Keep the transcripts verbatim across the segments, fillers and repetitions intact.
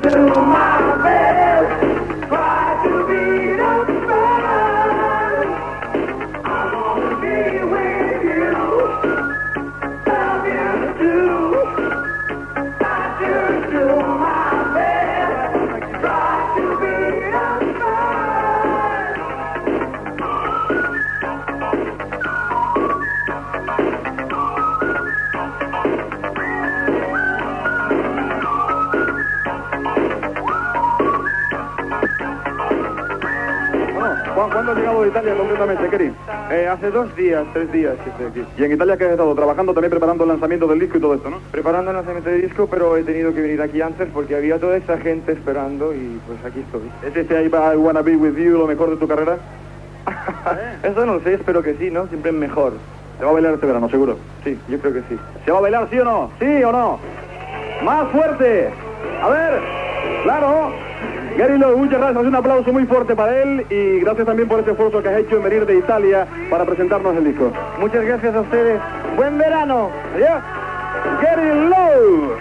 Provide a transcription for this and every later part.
¿Cuándo has llegado de Italia completamente, Kerry? Eh, hace dos días, tres días que estoy aquí. ¿Y en Italia qué has estado? Trabajando también, preparando el lanzamiento del disco y todo esto, ¿no? Preparando el lanzamiento del disco, pero he tenido que venir aquí antes porque había toda esta gente esperando y pues aquí estoy. ¿Es este I, I Wanna Be With You lo mejor de tu carrera? Eso no lo sé, espero que sí, ¿no? Siempre es mejor. ¿Se va a bailar este verano, seguro? Sí, yo creo que sí. ¿Se va a bailar sí o no? ¿Sí o no? ¡Más fuerte! A ver, claro. Gary Lowe, muchas gracias, un aplauso muy fuerte para él y gracias también por ese esfuerzo que has hecho en venir de Italia para presentarnos el disco. Muchas gracias a ustedes. ¡Buen verano! Adiós. Gary Lowe.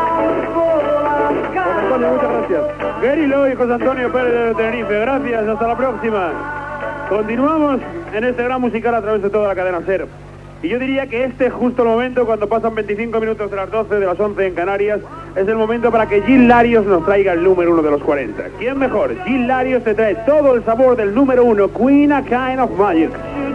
José Antonio, muchas gracias. Gary Lowe y José Antonio Pérez de Tenerife, gracias, hasta la próxima. Continuamos en este gran musical a través de toda la cadena SER. Y yo diría que este es justo el momento, cuando pasan veinticinco minutos de las doce, de las once en Canarias, es el momento para que Gil Larios nos traiga el número uno de los cuarenta. ¿Quién mejor? Gil Larios te trae todo el sabor del número uno, Queen, A Kind of Magic.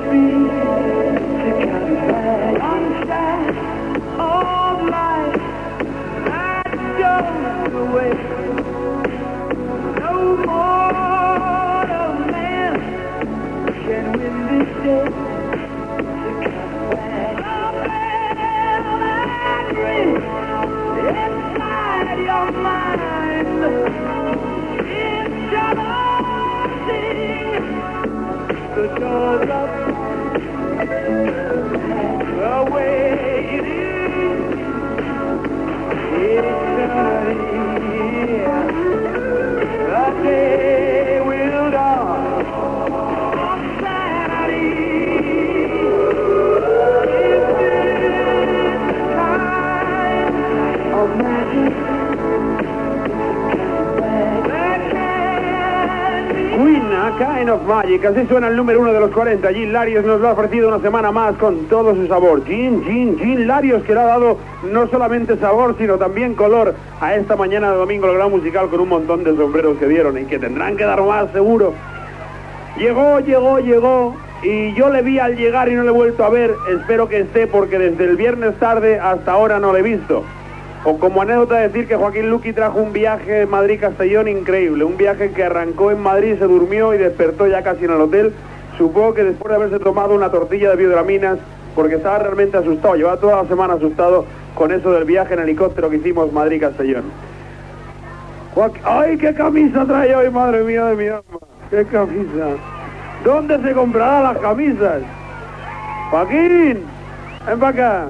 Kind of Magic, así suena el número uno de los cuarenta. Gil Larios nos lo ha ofrecido una semana más con todo su sabor. Gin, Gin, Gin Larios, que le ha dado no solamente sabor, sino también color a esta mañana de domingo, el gran musical, con un montón de sombreros que dieron y que tendrán que dar más, seguro. Llegó, llegó, llegó, y yo le vi al llegar y no le he vuelto a ver. Espero que esté, porque desde el viernes tarde hasta ahora no le he visto. O como anécdota decir que Joaquín Luqui trajo un viaje Madrid-Castellón increíble, un viaje que arrancó en Madrid, se durmió y despertó ya casi en el hotel. Supongo que después de haberse tomado una tortilla de biodraminas, porque estaba realmente asustado, llevaba toda la semana asustado con eso del viaje en helicóptero que hicimos Madrid-Castellón. Joaquín... ¡Ay, qué camisa trae hoy, madre mía de mi alma! ¡Qué camisa! ¿Dónde se comprarán las camisas? Joaquín, ven para acá.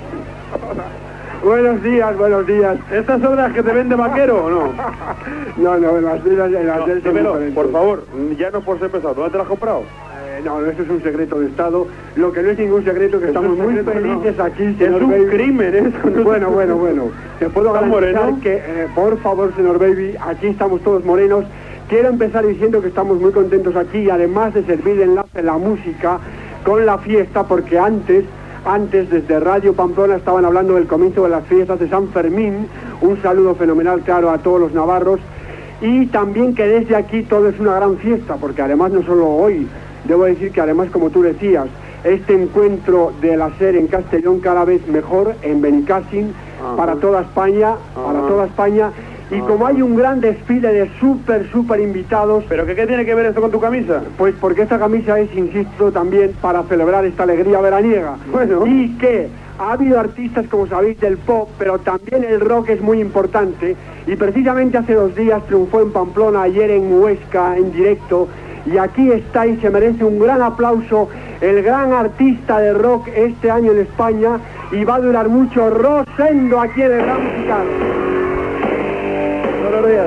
Buenos días, buenos días. ¿Estas son las que te vende Vaquero o no? No, no, las de las, las no, del dímelo, por favor, ya no por ser pesado. ¿Dónde te las has comprado? Eh, no, eso es un secreto de Estado. Lo que no es ningún secreto, que estamos muy felices no. aquí, señor Es un Baby. crimen eso. No bueno, bueno, bueno. Te puedo garantizar moreno? que, eh, por favor, señor Baby, aquí estamos todos morenos. Quiero empezar diciendo que estamos muy contentos aquí, además de servir de enlace la música con la fiesta, porque antes... Antes, desde Radio Pamplona, estaban hablando del comienzo de las fiestas de San Fermín. Un saludo fenomenal, claro, a todos los navarros. Y también que desde aquí todo es una gran fiesta, porque además no solo hoy, debo decir que además, como tú decías, este encuentro de la SER en Castellón cada vez mejor, en Benicàssim, para toda España, para toda España. Y como hay un gran desfile de súper, súper invitados... ¿Pero qué, qué tiene que ver esto con tu camisa? Pues porque esta camisa es, insisto, también para celebrar esta alegría veraniega. Bueno. Y que ha habido artistas, como sabéis, del pop, pero también el rock es muy importante. Y precisamente hace dos días triunfó en Pamplona, ayer en Huesca, en directo. Y aquí está y se merece un gran aplauso el gran artista de rock este año en España. Y va a durar mucho, Rosendo, aquí en el Gran Musical. Buenos días.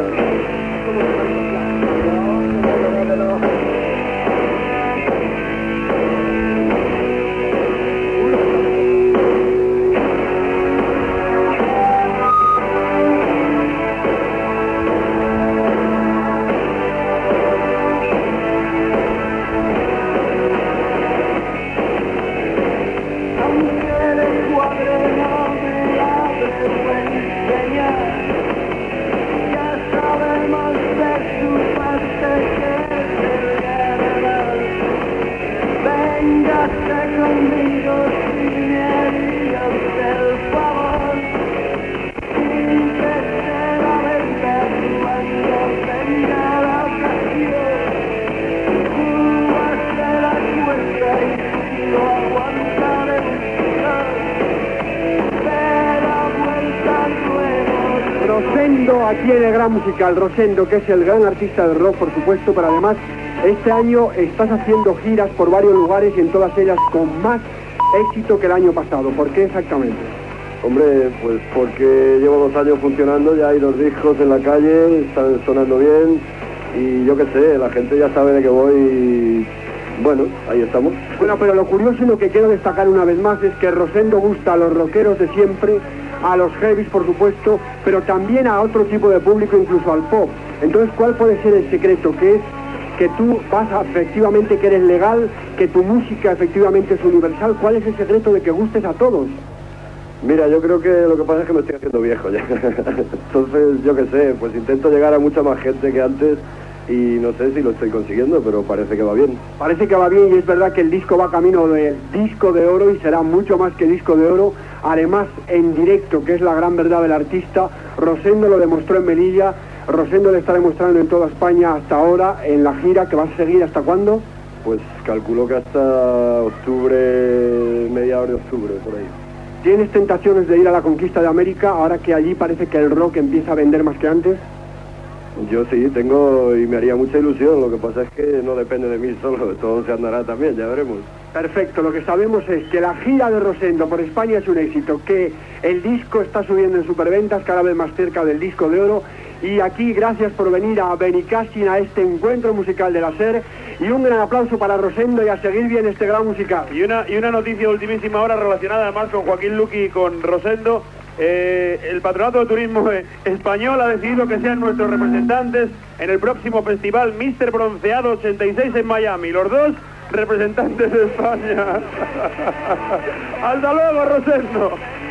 Rosendo aquí en el Gran Musical. Rosendo, que es el gran artista del rock, por supuesto, pero además este año estás haciendo giras por varios lugares y en todas ellas con más éxito que el año pasado. ¿Por qué exactamente? Hombre, pues porque llevo dos años funcionando, ya hay dos discos en la calle, están sonando bien y yo qué sé, la gente ya sabe de qué voy y bueno, ahí estamos. Bueno, pero lo curioso y lo que quiero destacar una vez más es que Rosendo gusta a los rockeros de siempre, a los heavies por supuesto, pero también a otro tipo de público, incluso al pop. Entonces, ¿cuál puede ser el secreto? Que es que tú vas a, efectivamente, que eres legal, que tu música efectivamente es universal. ¿Cuál es el secreto de que gustes a todos? Mira, yo creo que lo que pasa es que me estoy haciendo viejo ya. Entonces, yo qué sé, pues intento llegar a mucha más gente que antes y no sé si lo estoy consiguiendo, pero parece que va bien. Parece que va bien y es verdad que el disco va camino del disco de oro y será mucho más que disco de oro. Además, en directo, que es la gran verdad del artista, Rosendo lo demostró en Melilla, Rosendo le está demostrando en toda España hasta ahora, en la gira que vas a seguir, ¿hasta cuándo? Pues calculo que hasta octubre, mediados de octubre, por ahí. ¿Tienes tentaciones de ir a la conquista de América, ahora que allí parece que el rock empieza a vender más que antes? Yo sí, tengo y me haría mucha ilusión, lo que pasa es que no depende de mí solo, todo se andará también, ya veremos. Perfecto, lo que sabemos es que la gira de Rosendo por España es un éxito, que el disco está subiendo en superventas cada vez más cerca del disco de oro y aquí gracias por venir a Benicassin, a este encuentro musical de la SER y un gran aplauso para Rosendo y a seguir bien este gran musical. Y una, y una noticia de ultimísima hora relacionada además con Joaquín Luqui y con Rosendo. Eh, el Patronato de Turismo eh, Español ha decidido que sean nuestros representantes en el próximo festival míster Bronceado ochenta y seis en Miami. Los dos representantes de España. ¡Hasta luego, Rosendo!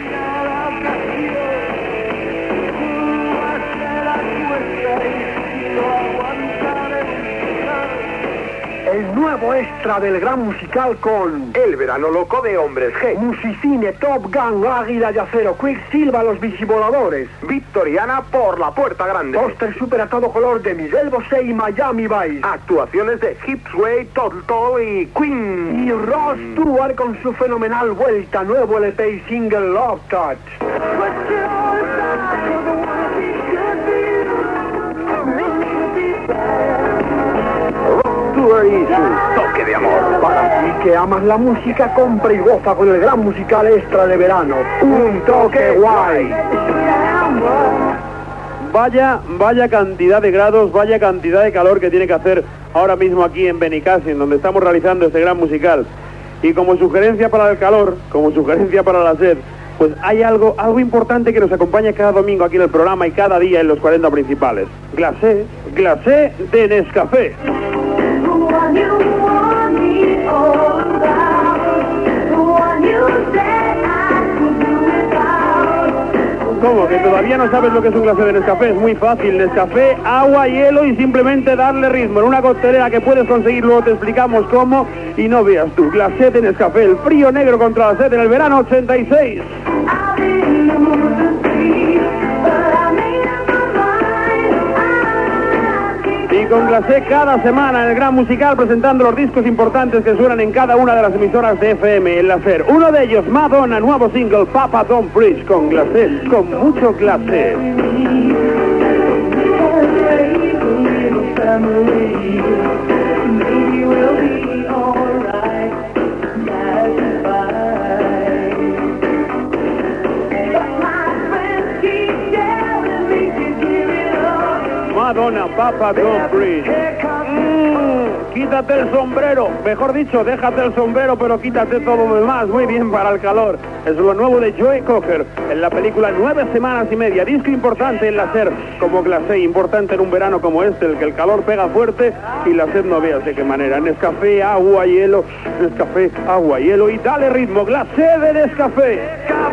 El nuevo extra del Gran Musical con El Verano Loco de Hombres G, Musicine, Top Gun, Águila de Acero, Quicksilva, Los Bicivoladores, Victoriana por la Puerta Grande, póster super a todo color de Miguel Bosé y Miami Vice, actuaciones de Hipsway, Total y Queen, y Ross Stewart con su fenomenal vuelta, nuevo L P y single Love Touch. y su toque de amor. Para ti que amas la música, compra y goza con el Gran Musical Extra de verano. Un toque guay. Vaya, vaya cantidad de grados, vaya cantidad de calor que tiene que hacer ahora mismo aquí en Benicassin, donde estamos realizando este Gran Musical. Y como sugerencia para el calor, como sugerencia para la sed, pues hay algo, algo importante que nos acompaña cada domingo aquí en el programa y cada día en los cuarenta principales. Glacé, glacé de Nescafé. ¿Cómo? ¿Que todavía no sabes lo que es un glacé de Nescafé? Es muy fácil. Nescafé, agua, hielo y simplemente darle ritmo. En una coctelera que puedes conseguir, luego te explicamos cómo. Y no veas tú, glacé de Nescafé, el frío negro contra la sed en el verano ochenta y seis. Y con Glacé cada semana en el Gran Musical presentando los discos importantes que suenan en cada una de las emisoras de F M en la SER. Uno de ellos, Madonna, nuevo single, Papa Don't Preach, con Glacé, con mucho Glacé. Madonna, Papa Don't Preach. Mm, quítate el sombrero, mejor dicho, déjate el sombrero, pero quítate todo lo demás. Muy bien para el calor. Es lo nuevo de Joe Cocker en la película Nueve Semanas y Media. Disco importante en la SER, como Glacé, importante en un verano como este, el que el calor pega fuerte y la sed no veas de qué manera. Nescafé, agua, hielo, Nescafé, agua, hielo y dale ritmo. Glacé de Nescafé.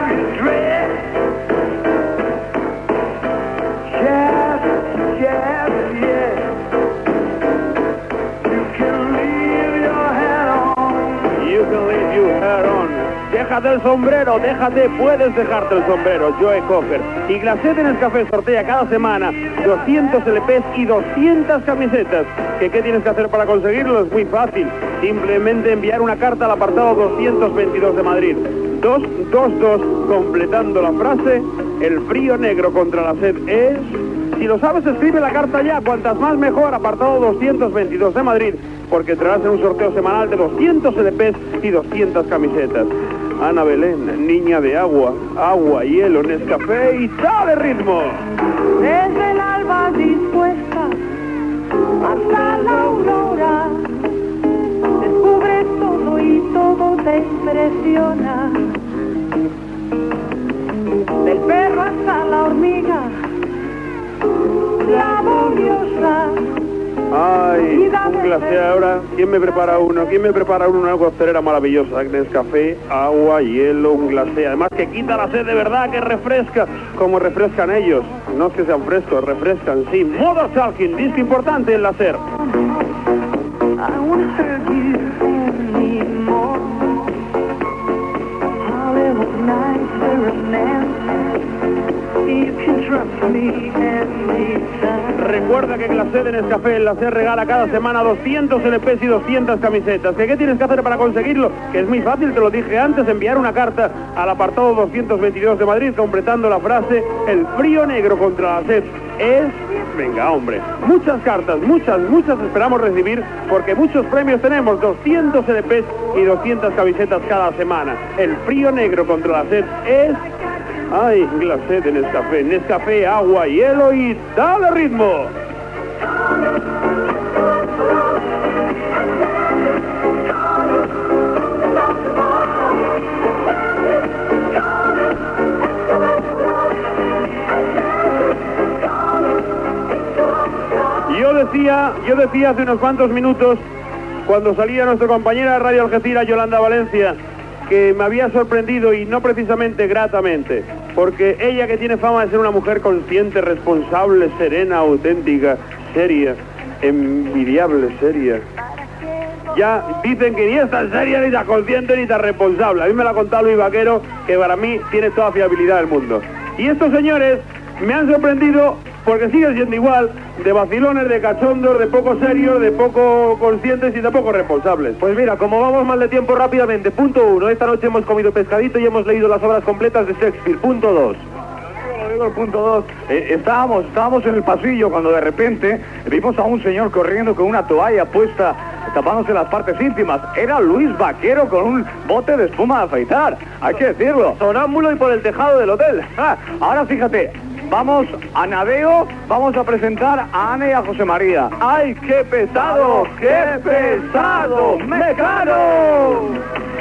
Déjate el sombrero, déjate, puedes dejarte el sombrero, Joe Cocker. Y Glacé de Nescafé sortea cada semana doscientos L Pes y doscientas camisetas. ¿Qué, ¿Qué tienes que hacer para conseguirlo? Es muy fácil. Simplemente enviar una carta al apartado doscientos veintidós de Madrid. dos, dos, dos, completando la frase, el frío negro contra la sed es... Si lo sabes, escribe la carta ya, cuantas más mejor, apartado doscientos veintidós de Madrid, porque entrarás en un sorteo semanal de doscientos L Pes y doscientas camisetas. Ana Belén, niña de agua, agua, hielo, Nescafé y dale ritmo. Desde el alba dispuesta hasta la aurora, descubres todo y todo te impresiona. Del perro hasta la hormiga, laboriosa. Ay, un glacé ahora. ¿Quién me prepara uno? ¿Quién me prepara uno? Una costelera maravillosa. Nescafé, agua, hielo, un glacé. Además que quita la sed de verdad, que refresca. Como refrescan ellos. No es que sean frescos, refrescan, sí. Modern Talking, disco importante en la SER. Recuerda que Glacé de Nescafé en la SER regala cada semana doscientos L Pes y doscientas camisetas. ¿Qué, ¿Qué tienes que hacer para conseguirlo? Que es muy fácil, te lo dije antes, enviar una carta al apartado doscientos veintidós de Madrid completando la frase el frío negro contra la sed es... Venga, hombre, muchas cartas, muchas, muchas esperamos recibir porque muchos premios tenemos, doscientos L Pes y doscientas camisetas cada semana. El frío negro contra la sed es... Ay, glacé de Nescafé, Nescafé, agua, hielo y dale ritmo. Yo decía, yo decía hace unos cuantos minutos, cuando salía nuestra compañera de Radio Algeciras, Yolanda Valencia, que me había sorprendido y no precisamente gratamente, porque ella, que tiene fama de ser una mujer consciente, responsable, serena, auténtica, seria, envidiable, seria, ya dicen que ni es tan seria, ni tan consciente, ni tan responsable. A mí me la ha contado Luis Vaquero, que para mí tiene toda fiabilidad del mundo. Y estos señores me han sorprendido porque siguen siendo igual, de vacilones, de cachondos, de poco serios, de poco conscientes y de poco responsables. Pues mira, como vamos mal de tiempo, rápidamente, punto uno, esta noche hemos comido pescadito y hemos leído las obras completas de Shakespeare, punto dos. Lo digo el punto dos, eh, estábamos, estábamos en el pasillo cuando de repente vimos a un señor corriendo con una toalla puesta, tapándose las partes íntimas. Era Luis Vaquero con un bote de espuma de afeitar, hay que decirlo. Sonámbulo y por el tejado del hotel. Ah, ahora fíjate, vamos a Nadeo, vamos a presentar a Ana y a José María. ¡Ay, qué pesado, qué pesado, Mecano!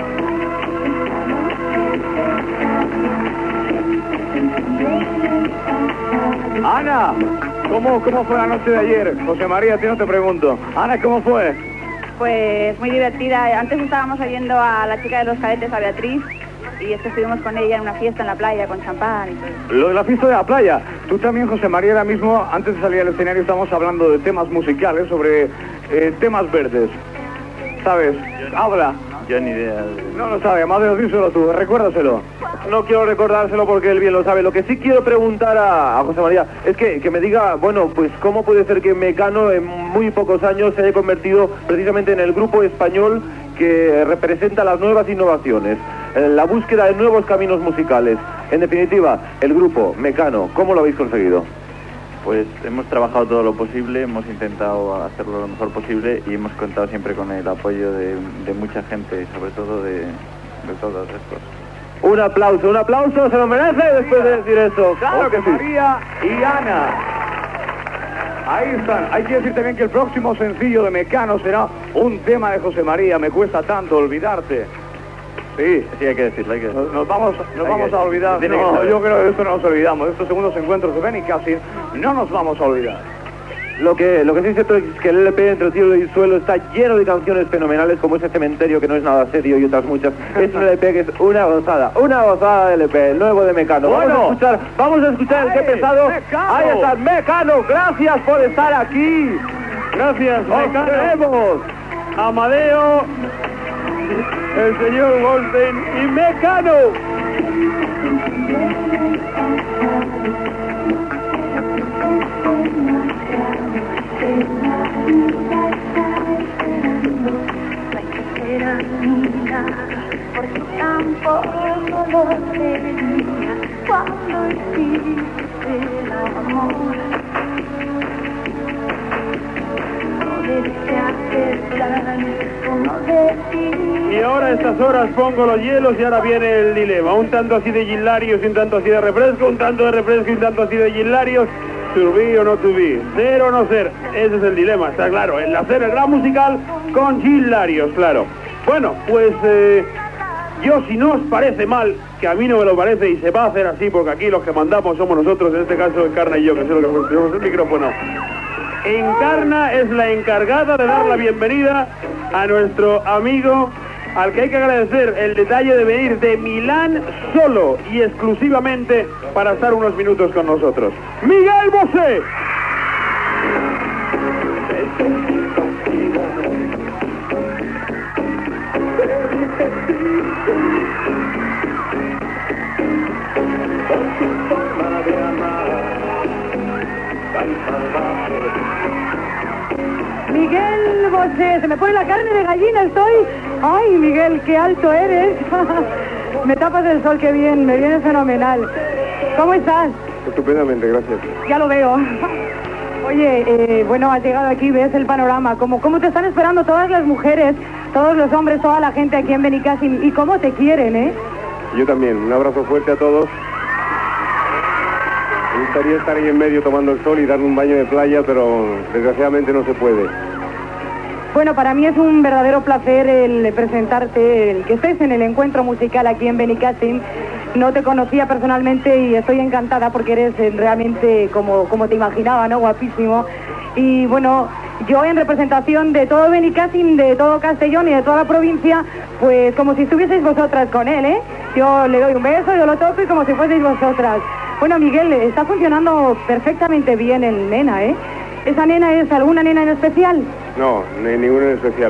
Ana, ¿cómo, ¿cómo fue la noche de ayer? José María, a ti no te pregunto. Ana, ¿cómo fue? Pues muy divertida. Antes estábamos oyendo a la chica de los cadetes, a Beatriz, y es que estuvimos con ella en una fiesta en la playa con champán y todo. Lo de la fiesta de la playa. Tú también, José María, ahora mismo, antes de salir al escenario, estamos hablando de temas musicales, sobre eh, temas verdes. ¿Sabes? Habla. Yo ni idea. No lo sabe, Amadeo, díselo tú, recuérdaselo. No quiero recordárselo porque él bien lo sabe. Lo que sí quiero preguntar a, a José María es que, que me diga, bueno, pues cómo puede ser que Mecano en muy pocos años se haya convertido precisamente en el grupo español que representa las nuevas innovaciones, la búsqueda de nuevos caminos musicales. En definitiva, el grupo Mecano, ¿cómo lo habéis conseguido? Pues hemos trabajado todo lo posible, hemos intentado hacerlo lo mejor posible y hemos contado siempre con el apoyo de, de mucha gente, sobre todo de, de todos estos. Un aplauso, un aplauso, se lo merece después de decir eso. Claro que sí. María y Ana. Ahí están. Hay que decir también que el próximo sencillo de Mecano será un tema de José María, Me cuesta tanto olvidarte. Sí, sí, hay que decirlo, hay que Nos, nos vamos, nos vamos que, a olvidar. No, yo creo que de esto no nos olvidamos. De estos segundos encuentros de Benny Cassin no nos vamos a olvidar. Lo que, lo que sí es cierto es que el L P Entre el cielo y el suelo está lleno de canciones fenomenales, como ese Cementerio, que no es nada serio, y otras muchas. Es un L P que es una gozada, una gozada de L P, el nuevo de Mecano. Bueno, vamos a escuchar, vamos a escuchar el Qué pesado. Mecano. Ahí está, Mecano, gracias por estar aquí. Gracias, Os queremos. Amadeo, el señor Goldstein y Mecano. Por tu campo José venía cuando hiciste el amor. Y ahora a estas horas pongo los hielos y ahora viene el dilema. Un tanto así de Gin Larios y un tanto así de refresco, un tanto de refresco y un tanto así de Gin Larios. To be o no to be, ser o no ser, ese es el dilema, está claro. El hacer el gran musical con Gin Larios, claro. Bueno, pues eh, yo, si no os parece mal, que a mí no me lo parece y se va a hacer así, porque aquí los que mandamos somos nosotros, en este caso Encarna y yo, que soy lo que tenemos el micrófono. Encarna es la encargada de dar la bienvenida a nuestro amigo, al que hay que agradecer el detalle de venir de Milán solo y exclusivamente para estar unos minutos con nosotros. ¡Miguel Bosé! Miguel Bosé, se me pone la carne de gallina, estoy... Ay, Miguel, qué alto eres. Me tapas el sol, qué bien, me viene fenomenal. ¿Cómo estás? Estupendamente, gracias. Ya lo veo. Oye, eh, bueno, has llegado aquí, ves el panorama, ¿cómo, cómo te están esperando todas las mujeres, todos los hombres, toda la gente aquí en Benicàssim, y cómo te quieren, ¿eh? Yo también, un abrazo fuerte a todos. Me gustaría estar ahí en medio tomando el sol y darme un baño de playa, pero desgraciadamente no se puede. Bueno, para mí es un verdadero placer el presentarte, el que estés en el encuentro musical aquí en Benicàssim. No te conocía personalmente y estoy encantada porque eres realmente como, como te imaginaba, ¿no? Guapísimo. Y bueno, yo en representación de todo Benicàssim, de todo Castellón y de toda la provincia, pues como si estuvieseis vosotras con él, ¿eh? Yo le doy un beso, yo lo toco y como si fueseis vosotras. Bueno, Miguel, está funcionando perfectamente bien el Nena, ¿eh? ¿Esa nena es alguna nena en especial? No, ni ninguna en especial.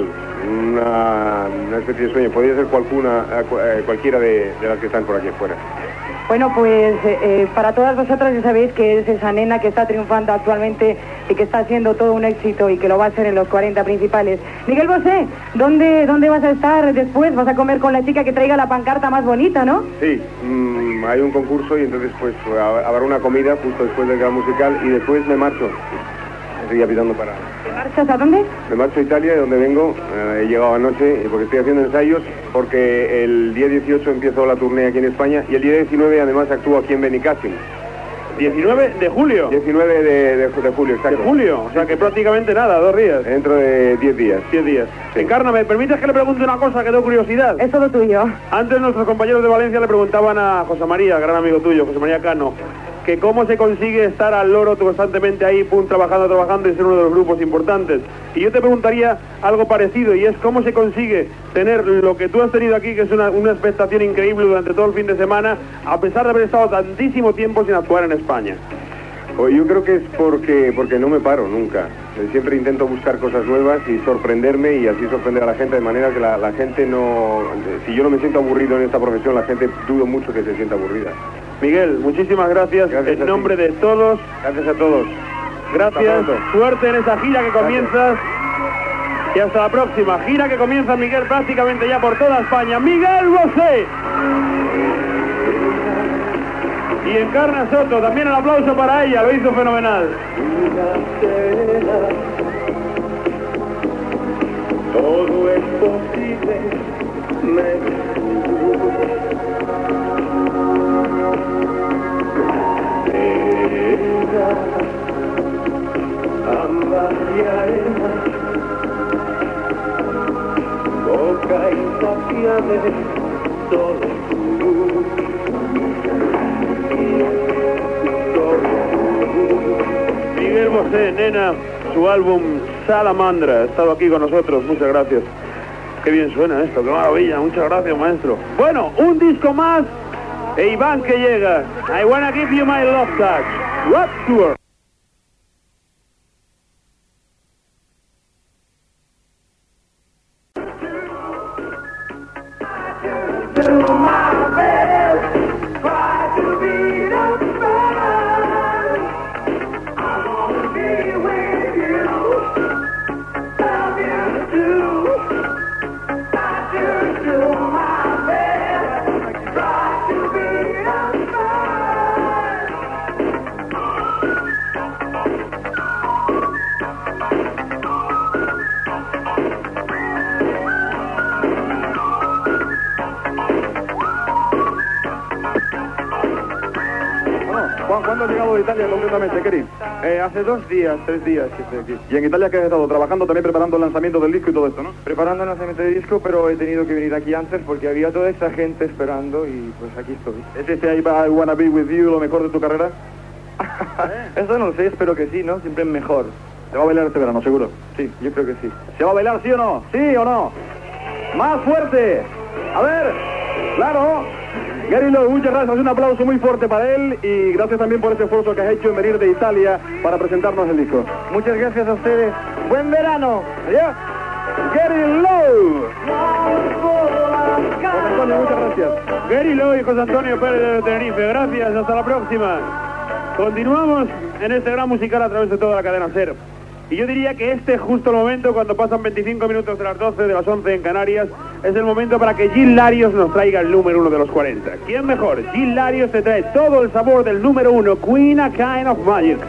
Una, una especie de sueño. Podría ser cualcuna, eh, cualquiera de, de las que están por aquí afuera. Bueno, pues eh, para todas vosotras ya sabéis que es esa nena que está triunfando actualmente y que está haciendo todo un éxito y que lo va a hacer en los cuarenta principales. Miguel Bosé, ¿dónde, dónde vas a estar después? ¿Vas a comer con la chica que traiga la pancarta más bonita, no? Sí, mmm, hay un concurso y entonces pues habrá una comida justo después del gran musical y después me marcho. Estoy apitando para... ¿Te marchas a dónde? Me marcho a Italia, de donde vengo. Eh, he llegado anoche porque estoy haciendo ensayos, porque el día dieciocho empiezo la tournée aquí en España y el día diecinueve además actúo aquí en Benicàssim. diecinueve de julio. diecinueve de, de, de julio, exacto. De julio, o sea que prácticamente nada, dos días. Dentro de diez días. diez días. Sí. Encarna, ¿me permites que le pregunte una cosa que tengo curiosidad? Es todo tuyo. Antes nuestros compañeros de Valencia le preguntaban a José María, gran amigo tuyo, José María Cano, que cómo se consigue estar al loro constantemente ahí, pum, trabajando, trabajando y ser uno de los grupos importantes. Y yo te preguntaría algo parecido, y es cómo se consigue tener lo que tú has tenido aquí, que es una, una expectación increíble durante todo el fin de semana, a pesar de haber estado tantísimo tiempo sin actuar en España. Pues yo creo que es porque, porque no me paro nunca. Siempre intento buscar cosas nuevas y sorprenderme y así sorprender a la gente de manera que la, la gente no... Si yo no me siento aburrido en esta profesión, la gente dudo mucho que se sienta aburrida. Miguel, muchísimas gracias, gracias en nombre de todos. Gracias a todos. Gracias, suerte en esa gira que comienzas. Y hasta la próxima gira que comienza, Miguel, prácticamente ya por toda España. ¡Miguel Bosé! Y Encarna Soto, también el aplauso para ella, lo hizo fenomenal. Todo es posible, me... ambas y arena, boca insaciable, solo tú, solo tú. Miguel Bosé, Nena, su álbum Salamandra, ha estado aquí con nosotros, muchas gracias. Qué bien suena esto, qué maravilla, muchas gracias, maestro. Bueno, un disco más, e Iván que llega. I wanna give you my love touch. Rock Tour. Do my best, try to de Italia completamente, Keri? Eh, hace dos días, tres días que estoy aquí. ¿Y en Italia qué has estado? Trabajando también, preparando el lanzamiento del disco y todo esto, ¿no? Preparando el lanzamiento del disco, pero he tenido que venir aquí antes porque había toda esta gente esperando y pues aquí estoy. ¿Es este I, I Wanna Be With You lo mejor de tu carrera? Eso no lo sé, espero que sí, ¿no? Siempre es mejor. ¿Se va a bailar este verano, seguro? Sí, yo creo que sí. ¿Se va a bailar, sí o no? ¿Sí o no? ¡Más fuerte! A ver, claro. Gary Lowe, muchas gracias, un aplauso muy fuerte para él y gracias también por ese esfuerzo que has hecho en venir de Italia para presentarnos el disco. Muchas gracias a ustedes. ¡Buen verano! Adiós. Gary Lowe. José Antonio, muchas gracias. Gary Lowe y José Antonio Pérez de Tenerife, gracias, hasta la próxima. Continuamos en este gran musical a través de toda la cadena SER. Y yo diría que este es justo el momento, cuando pasan veinticinco minutos de las doce, de las once en Canarias, es el momento para que Gil Larios nos traiga el número uno de los cuarenta. ¿Quién mejor? Gil Larios te trae todo el sabor del número uno, Queen, A Kind of Magic.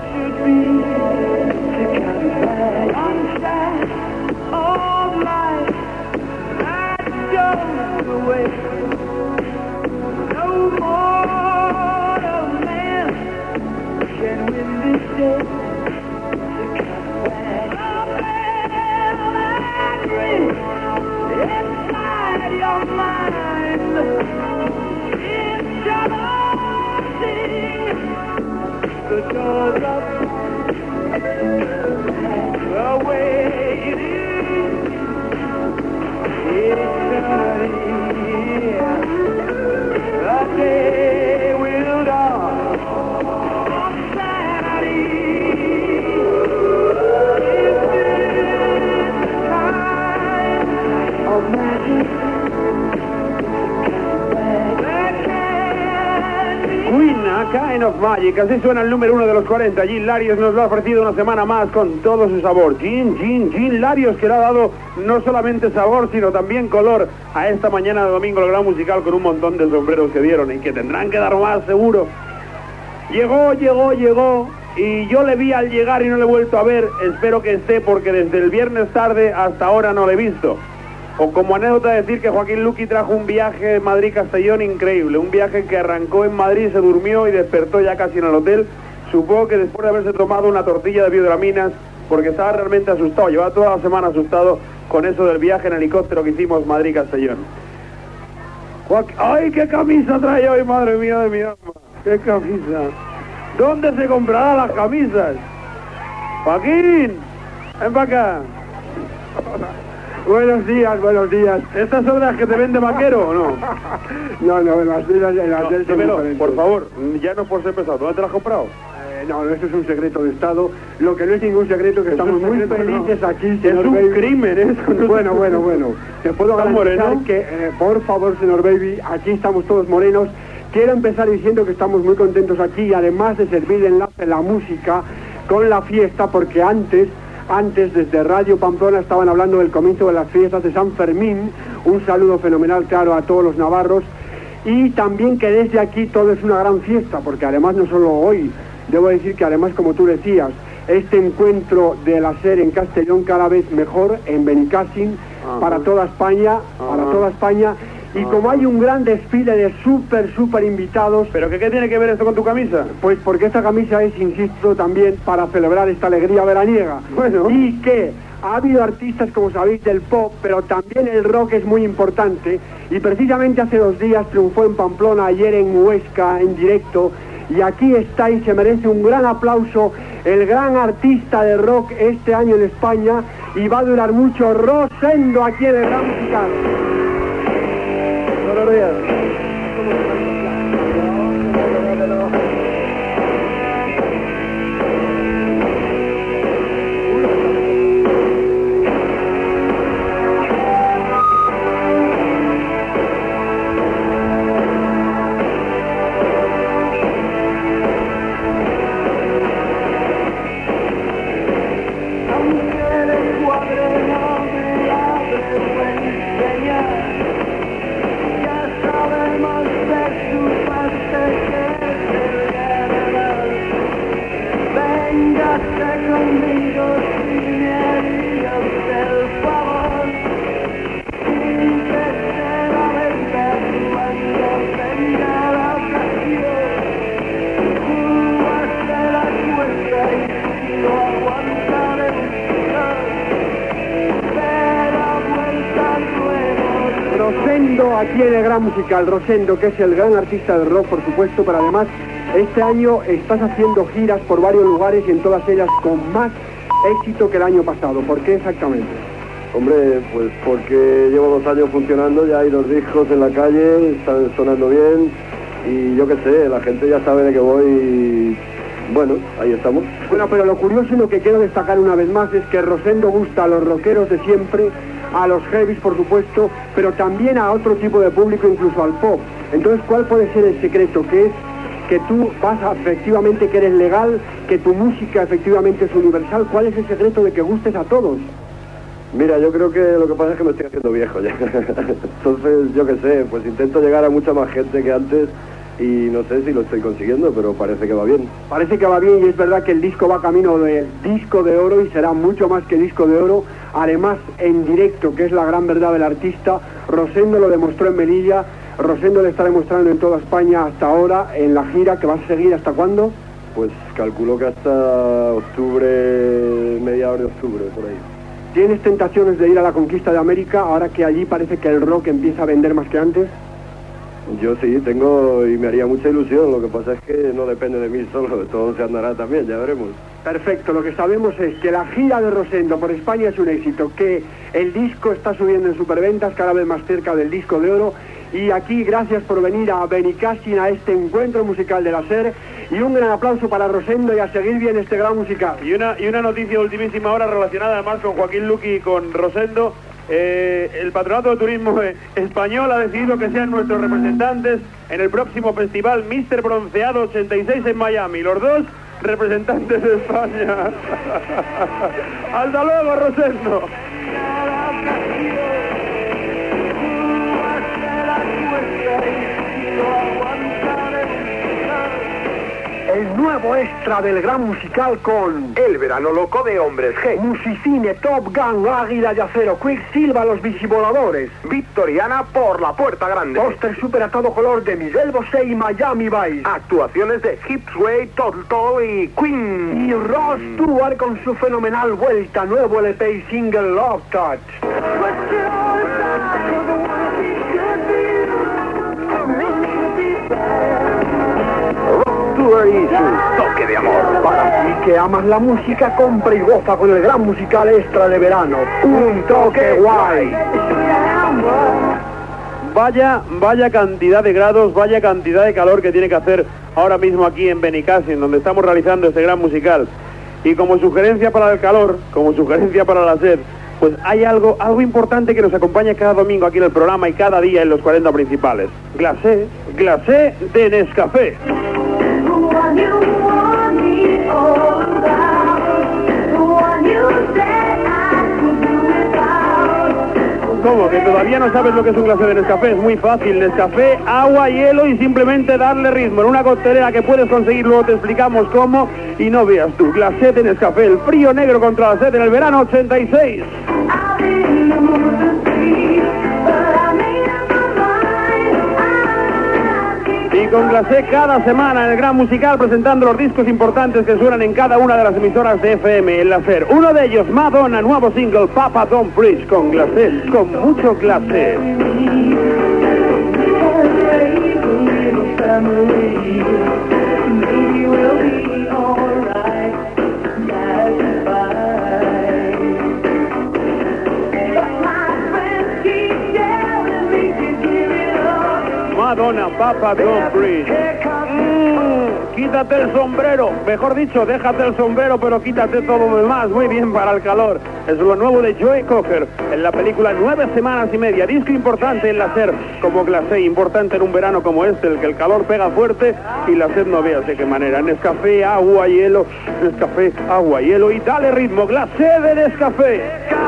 Kind of Magic, así suena el número uno de los cuarenta. Gil Larios nos lo ha ofrecido una semana más con todo su sabor. Gin, Gin, Gin Larios, que le ha dado no solamente sabor, sino también color a esta mañana de domingo, el gran musical, con un montón de sombreros que dieron y que tendrán que dar más, seguro. Llegó, llegó, llegó, y yo le vi al llegar y no le he vuelto a ver. Espero que esté, porque desde el viernes tarde hasta ahora no le he visto. O como anécdota decir que Joaquín Luqui trajo un viaje Madrid-Castellón increíble, un viaje que arrancó en Madrid, se durmió y despertó ya casi en el hotel, supongo que después de haberse tomado una tortilla de biodraminas, porque estaba realmente asustado, llevaba toda la semana asustado con eso del viaje en helicóptero que hicimos Madrid-Castellón. Joaquín... ¡Ay, qué camisa trae hoy, madre mía de mi alma! ¡Qué camisa! ¿Dónde se comprarán las camisas? Joaquín, ven para acá. Buenos días, buenos días. ¿Estas son las que te vende Vaquero o no? No, no, las de las, las no, del son dímelo, diferentes. por favor, ya no por ser pesado. ¿Dónde te las has comprado? Eh, no, eso es un secreto de Estado. Lo que no es ningún secreto, que es estamos muy secreto, felices no. aquí, señor Es un Baby. crimen eso. No bueno, bueno, bueno. Te puedo ¿Estás garantizar moreno? que, eh, por favor, señor Baby, aquí estamos todos morenos. Quiero empezar diciendo que estamos muy contentos aquí, además de servir de enlace la música con la fiesta, porque antes... Antes, desde Radio Pamplona, estaban hablando del comienzo de las fiestas de San Fermín. Un saludo fenomenal, claro, a todos los navarros. Y también que desde aquí todo es una gran fiesta, porque además no solo hoy, debo decir que además, como tú decías, este encuentro de la SER en Castellón cada vez mejor, en Benicàssim, para toda España, Ajá. para toda España. Y como hay un gran desfile de súper, súper invitados... ¿Pero qué, qué tiene que ver esto con tu camisa? Pues porque esta camisa es, insisto, también para celebrar esta alegría veraniega. Bueno. Y que ha habido artistas, como sabéis, del pop, pero también el rock es muy importante. Y precisamente hace dos días triunfó en Pamplona, ayer en Huesca, en directo. Y aquí está y se merece un gran aplauso el gran artista de rock este año en España. Y va a durar mucho, Rosendo, aquí en el Gran Musical. Buenos días. aquí en el Gran Musical, Rosendo, que es el gran artista del rock, por supuesto, pero además este año estás haciendo giras por varios lugares y en todas ellas con más éxito que el año pasado. ¿Por qué exactamente? Hombre, pues porque llevo dos años funcionando, ya hay dos discos en la calle, están sonando bien y yo qué sé, la gente ya sabe de qué voy y bueno, ahí estamos. Bueno, pero lo curioso y lo que quiero destacar una vez más es que Rosendo gusta a los rockeros de siempre, a los heavies por supuesto, pero también a otro tipo de público, incluso al pop. Entonces, ¿cuál puede ser el secreto? Que es que tú vas a, efectivamente, que eres legal, que tu música efectivamente es universal. ¿Cuál es el secreto de que gustes a todos? Mira, yo creo que lo que pasa es que me estoy haciendo viejo ya. Entonces, yo qué sé, pues intento llegar a mucha más gente que antes y no sé si lo estoy consiguiendo, pero parece que va bien. Parece que va bien y es verdad que el disco va camino del disco de oro y será mucho más que disco de oro. Además, en directo, que es la gran verdad del artista, Rosendo lo demostró en Melilla, Rosendo le está demostrando en toda España hasta ahora, en la gira que va a seguir, ¿hasta cuándo? Pues calculo que hasta octubre, mediados de octubre, por ahí. ¿Tienes tentaciones de ir a la conquista de América, ahora que allí parece que el rock empieza a vender más que antes? Yo sí, tengo y me haría mucha ilusión, lo que pasa es que no depende de mí solo, todo se andará también, ya veremos. Perfecto, lo que sabemos es que la gira de Rosendo por España es un éxito, que el disco está subiendo en superventas cada vez más cerca del disco de oro y aquí gracias por venir a Benicassim, a este encuentro musical de la SER y un gran aplauso para Rosendo y a seguir bien este gran musical. Y una, y una noticia de ultimísima hora relacionada además con Joaquín Luqui y con Rosendo. Eh, el Patronato de Turismo Español ha decidido que sean nuestros representantes en el próximo festival míster Bronceado ochenta y seis en Miami. Los dos representantes de España. ¡Hasta luego, Rosendo! El nuevo extra del Gran Musical con El Verano Loco de Hombres G, Musicine, Top Gun, Águila de Acero, Quicksilva, Los Visivoladores, Victoriana por la Puerta Grande, póster super a todo color de Miguel Bosé y Miami Vice, actuaciones de Hipsway, Total y Queen, y Ross Stewart con su fenomenal vuelta, nuevo L P y single Love Touch. Y su toque de amor. Para ti que amas la música, compra y goza con el Gran Musical Extra de verano. Un toque guay. Vaya, vaya cantidad de grados, vaya cantidad de calor que tiene que hacer ahora mismo aquí en Benicassim, donde estamos realizando este gran musical. Y como sugerencia para el calor, como sugerencia para la sed, pues hay algo, algo importante que nos acompaña cada domingo aquí en el programa y cada día en los cuarenta principales. Glacé, glacé de Nescafé. ¿Cómo? ¿Que todavía no sabes lo que es un glacé de Nescafé? Es muy fácil. Nescafé, agua, hielo y simplemente darle ritmo. En una coctelera que puedes conseguir, luego te explicamos cómo. Y no veas tú, glacé de Nescafé, el frío negro contra la sed en el verano ochenta y seis. Y con Glacé cada semana en el Gran Musical presentando los discos importantes que suenan en cada una de las emisoras de F M en la SER. Uno de ellos, Madonna, nuevo single, Papa Don't Preach, con Glacé, con mucho Glacé. Madonna, Papa Don't Preach. Mm, quítate el sombrero, mejor dicho, déjate el sombrero, pero quítate todo lo demás. Muy bien para el calor. Es lo nuevo de Joe Cocker en la película Nueve Semanas y Media. Disco importante en la SER, como Glacé, importante en un verano como este, el que el calor pega fuerte y la sed no veas de qué manera. Nescafé, agua, hielo, Nescafé, agua, hielo y dale ritmo. Glacé de Nescafé.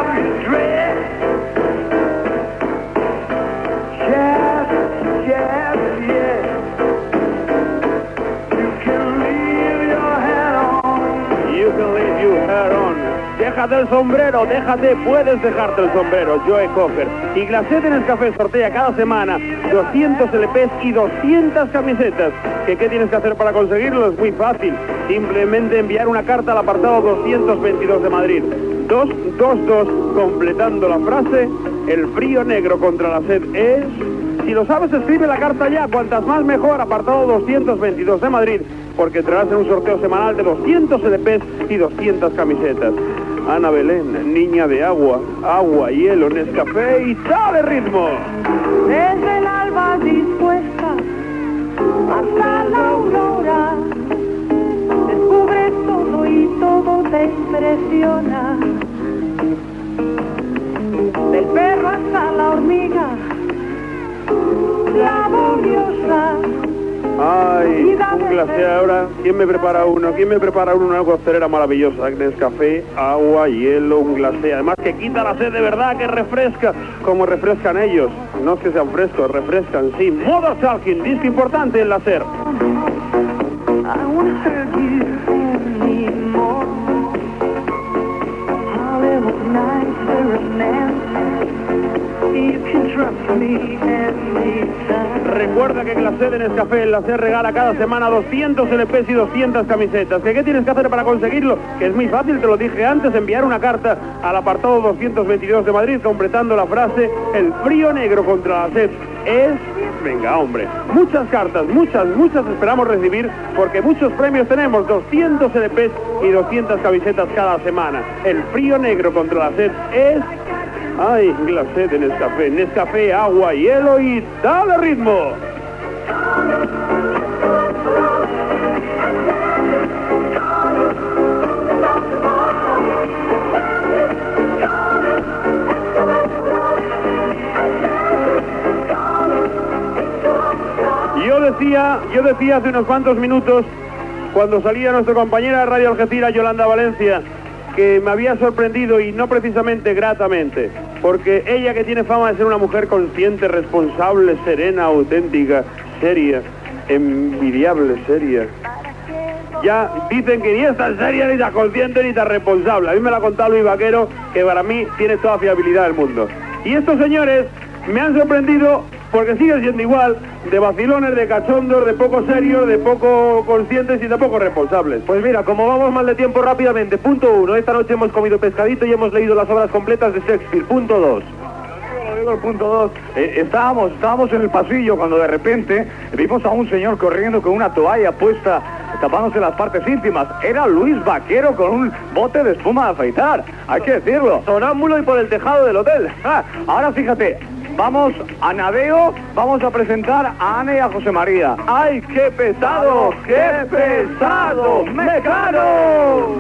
Déjate el sombrero, déjate, puedes dejarte el sombrero, Joe Cocker. Y Glacé de Nescafé sortea cada semana doscientos L Pes y doscientas camisetas. ¿Que qué tienes que hacer para conseguirlo? Es muy fácil. Simplemente enviar una carta al apartado doscientos veintidós de Madrid. dos dos dos, completando la frase, el frío negro contra la sed es Si lo sabes, escribe la carta ya, cuantas más mejor, apartado doscientos veintidós de Madrid, porque entrarás en un sorteo semanal de doscientos L Pes y doscientas camisetas. Ana Belén, niña de agua, agua, hielo, Nescafé y dale ritmo. Desde el alba dispuesta hasta la aurora, descubres todo y todo te impresiona. Del perro hasta la hormiga, laboriosa. Ay, un glaciar ahora. ¿Quién me prepara uno? ¿Quién me prepara uno? Una costelera maravillosa. Nescafé, agua, hielo, un glaciar. Además que quita la sed de verdad, que refresca. Como refrescan ellos. No es que sean frescos, refrescan, sí. Modern Talking, disco importante en la SER. Recuerda que Glacé de Nescafé en la SER regala cada semana doscientos L Pes y doscientas camisetas. ¿Qué, ¿Qué tienes que hacer para conseguirlo? Que es muy fácil, te lo dije antes, enviar una carta al apartado doscientos veintidós de Madrid completando la frase: el frío negro contra la sed es... Venga, hombre, muchas cartas, muchas, muchas esperamos recibir, porque muchos premios tenemos, doscientos L Pes y doscientas camisetas cada semana. El frío negro contra la sed es... Ay, Glacé de Nescafé, Nescafé, agua, hielo y dale ritmo. Yo decía, yo decía hace unos cuantos minutos, cuando salía nuestra compañera de Radio Algeciras, Yolanda Valencia, que me había sorprendido, y no precisamente gratamente, porque ella, que tiene fama de ser una mujer consciente, responsable, serena, auténtica, seria, envidiable, seria, ya dicen que ni es tan seria, ni tan consciente, ni tan responsable. A mí me lo ha contado Luis Vaquero, que para mí tiene toda fiabilidad del mundo. Y estos señores me han sorprendido porque siguen siendo igual, de vacilones, de cachondos, de poco serios, de poco conscientes y de poco responsables. Pues mira, como vamos mal de tiempo, rápidamente, punto uno, esta noche hemos comido pescadito y hemos leído las obras completas de Shakespeare. Punto dos. Lo digo el punto dos. Eh, estábamos, estábamos en el pasillo cuando de repente vimos a un señor corriendo con una toalla puesta, tapándose las partes íntimas. Era Luis Vaquero con un bote de espuma de afeitar, hay que decirlo. Sonámbulo y por el tejado del hotel. Ah, ahora fíjate, vamos a Nadeo, vamos a presentar a Ana y a José María. ¡Ay, qué pesado! ¡Qué pesado! ¡Mecano!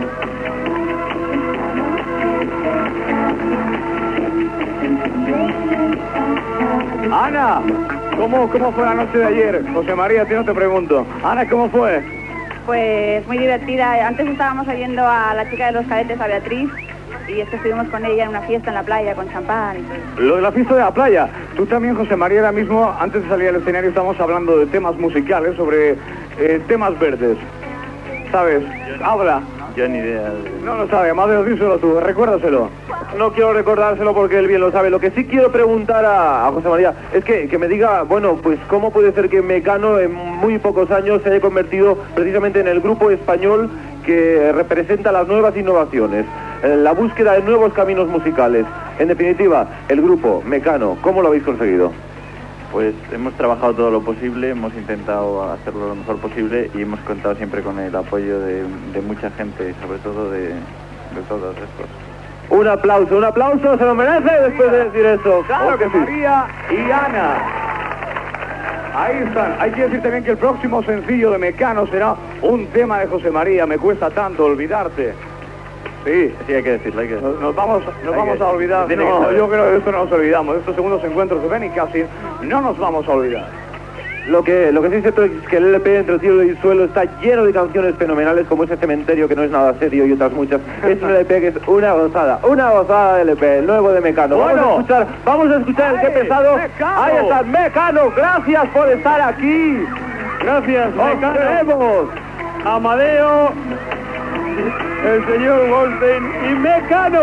Ana, ¿cómo, ¿cómo fue la noche de ayer? José María, a ti no te pregunto. Ana, ¿cómo fue? Pues muy divertida. Antes estábamos oyendo a la chica de los cadetes, a Beatriz, y es que estuvimos con ella en una fiesta en la playa con champán y todo. Lo de la fiesta de la playa. Tú también, José María, ahora mismo, antes de salir al escenario, estamos hablando de temas musicales, sobre eh, temas verdes. ¿Sabes? Habla. Yo ni idea. No lo sabe, Amadeo, díselo tú, recuérdaselo. No quiero recordárselo porque él bien lo sabe. Lo que sí quiero preguntar a, a José María es que, que me diga, bueno, pues cómo puede ser que Mecano en muy pocos años se haya convertido precisamente en el grupo español que representa las nuevas innovaciones, la búsqueda de nuevos caminos musicales. En definitiva, el grupo Mecano, ¿cómo lo habéis conseguido? Pues hemos trabajado todo lo posible, hemos intentado hacerlo lo mejor posible y hemos contado siempre con el apoyo de, de mucha gente, sobre todo de, de todos estos. Un aplauso, un aplauso, se lo merece después de decir eso. Claro que sí. María y Ana. Ahí están. Hay que decir también que el próximo sencillo de Mecano será un tema de José María, Me cuesta tanto olvidarte. Sí, sí, hay que decirlo, hay que decirlo. Nos, nos vamos, nos vamos que, a olvidar. No, yo creo que esto no nos olvidamos. Estos segundos encuentros de Benny Cassin no nos vamos a olvidar. Lo que, lo que sí es cierto es que el L P Entre el cielo y el suelo está lleno de canciones fenomenales, como ese Cementerio, que no es nada serio, y otras muchas. Es un L P que es una gozada, una gozada de L P, el nuevo de Mecano. Bueno, vamos a escuchar, vamos a escuchar el Qué pesado. Mecano. Ahí está, Mecano, gracias por estar aquí. Gracias, Mecano. Queremos. Amadeo, el señor Goldstein y Mecano.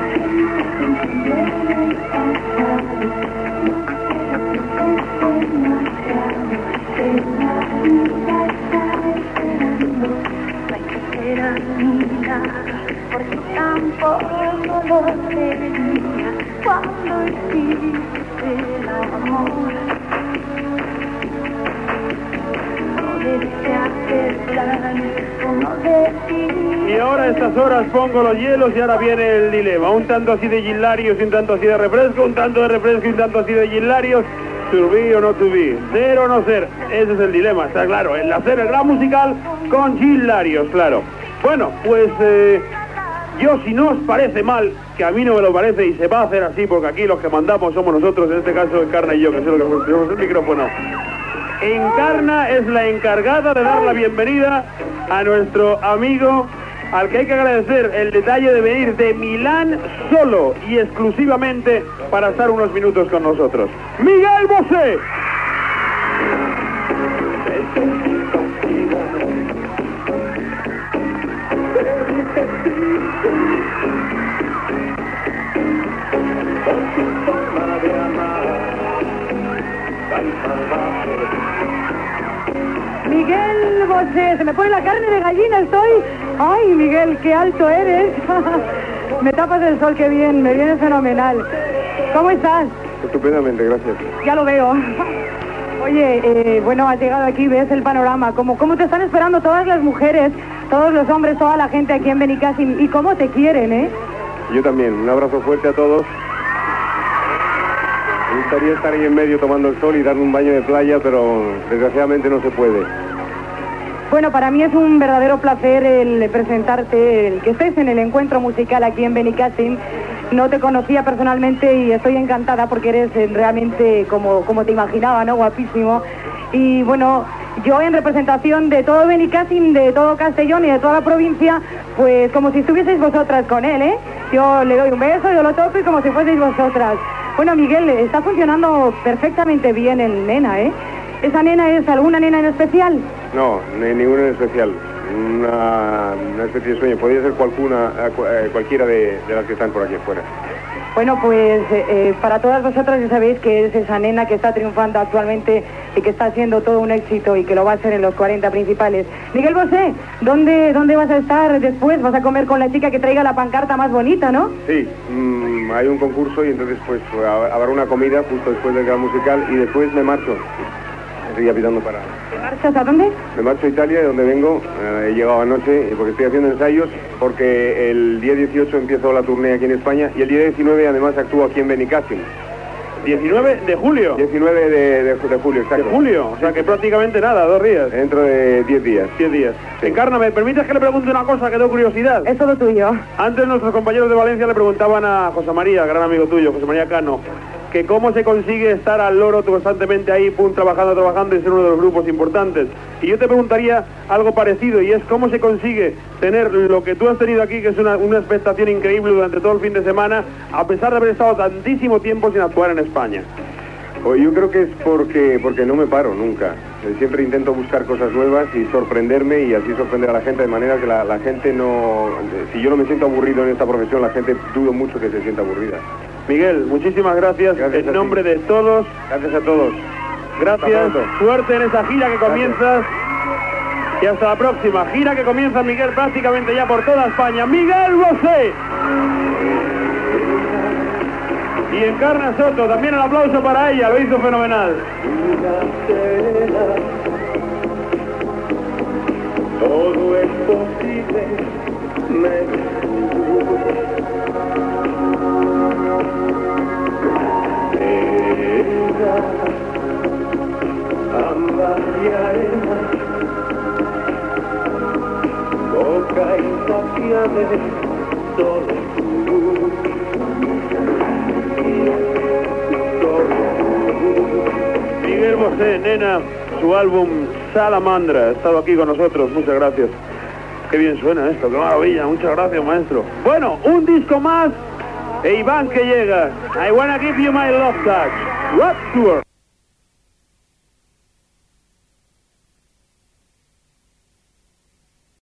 Porque tampoco lo tenía cuando hiciste el amor. Y ahora a estas horas pongo los hielos y ahora viene el dilema. Un tanto así de Gin Larios y un tanto así de refresco, un tanto de refresco y un tanto así de Gin Larios. To be o no to be, ser o no ser, ese es el dilema, está claro. El hacer el gran musical con Gin Larios, claro. Bueno, pues eh, yo, si no os parece mal, que a mí no me lo parece y se va a hacer así, porque aquí los que mandamos somos nosotros, en este caso Encarna y yo, que soy los que tenemos el micrófono. Encarna es la encargada de dar la bienvenida a nuestro amigo, al que hay que agradecer el detalle de venir de Milán solo y exclusivamente para estar unos minutos con nosotros. ¡Miguel Bosé! Miguel Bosé, se me pone la carne de gallina, estoy... Ay, Miguel, qué alto eres. Me tapas el sol, qué bien, me viene fenomenal. ¿Cómo estás? Estupendamente, gracias. Ya lo veo. Oye, eh, bueno, has llegado aquí, ves el panorama, ¿cómo, cómo te están esperando todas las mujeres, todos los hombres, toda la gente aquí en Benicàssim, y cómo te quieren, ¿eh? Yo también, un abrazo fuerte a todos. Me gustaría estar ahí en medio tomando el sol y darme un baño de playa, pero desgraciadamente no se puede. Bueno, para mí es un verdadero placer el presentarte, el que estés en el encuentro musical aquí en Benicàssim. No te conocía personalmente y estoy encantada porque eres eh, realmente como, como te imaginaba, ¿no? Guapísimo. Y bueno, yo en representación de todo Benicàssim, de todo Castellón y de toda la provincia, pues como si estuvieseis vosotras con él, ¿eh? Yo le doy un beso, yo lo toco y como si fueseis vosotras. Bueno, Miguel, está funcionando perfectamente bien el Nena, ¿eh? ¿Esa nena es alguna nena en especial? No, ni ninguna en especial. Una, una especie de sueño. Podría ser cualcuna, eh, cualquiera de, de las que están por aquí afuera. Bueno, pues eh, para todas vosotras ya sabéis que es esa nena que está triunfando actualmente y que está haciendo todo un éxito y que lo va a hacer en los cuarenta principales. Miguel Bosé, ¿dónde, ¿dónde vas a estar después? ¿Vas a comer con la chica que traiga la pancarta más bonita, no? Sí, mmm, hay un concurso y entonces pues habrá una comida justo después del gran musical y después me marcho. Estoy pitando para... ¿Te marchas a dónde? Me marcho a Italia, de donde vengo. Eh, he llegado anoche porque estoy haciendo ensayos, porque el día dieciocho empiezo la tournée aquí en España y el día diecinueve además actúo aquí en Benicàssim. diecinueve de julio. diecinueve de, de, de julio, exacto. De julio, o sea que prácticamente nada, dos días. Dentro de diez días. diez días. Sí. Encarna, ¿me permites que le pregunte una cosa que tengo curiosidad? Es todo tuyo. Antes nuestros compañeros de Valencia le preguntaban a José María, gran amigo tuyo, José María Cano, que cómo se consigue estar al loro constantemente ahí, pum, trabajando, trabajando y ser uno de los grupos importantes. Y yo te preguntaría algo parecido, y es cómo se consigue tener lo que tú has tenido aquí, que es una, una expectación increíble durante todo el fin de semana, a pesar de haber estado tantísimo tiempo sin actuar en España. Pues yo creo que es porque, porque no me paro nunca. Siempre intento buscar cosas nuevas y sorprenderme y así sorprender a la gente de manera que la, la gente no... Si yo no me siento aburrido en esta profesión, la gente dudo mucho que se sienta aburrida. Miguel, muchísimas gracias, gracias en nombre de todos. Gracias a todos. Gracias, suerte en esa gira que comienzas. Y hasta la próxima gira que comienza, Miguel, prácticamente ya por toda España. Miguel Bosé. Y Encarna Soto, también el aplauso para ella, lo hizo fenomenal. Todo es posible, me ambas y arena, boca insaciable, solo tú. Miguel Bosé, Nena, su álbum Salamandra, ha estado aquí con nosotros, muchas gracias. Qué bien suena esto, qué maravilla, muchas gracias, maestro. Bueno, un disco más, e Iván que llega. I wanna give you my love touch. Rock Tour.